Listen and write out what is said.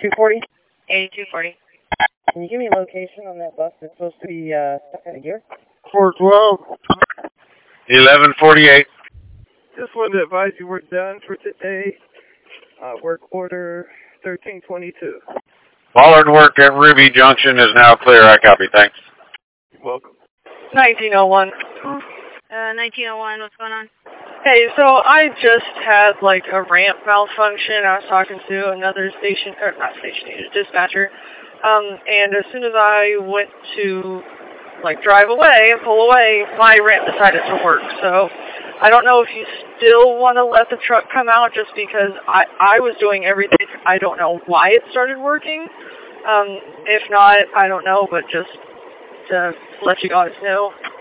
8240? 8240. Can you give me a location on that bus that's supposed to be stuck out of gear? 412. 1148. Just wanted to advise you we're done for today. Work order 1322. Bollard work at Ruby Junction is now clear. I copy. Thanks. You're welcome. 1901. 1901, what's going on? Hey, so I just had like a ramp malfunction. I was talking to another station, or not station agent, dispatcher. And as soon as I went to like drive away and pull away, my ramp decided to work. So I don't know if you still want to let the truck come out just because I was doing everything. I don't know why it started working. If not, I don't know, but just to let you guys know.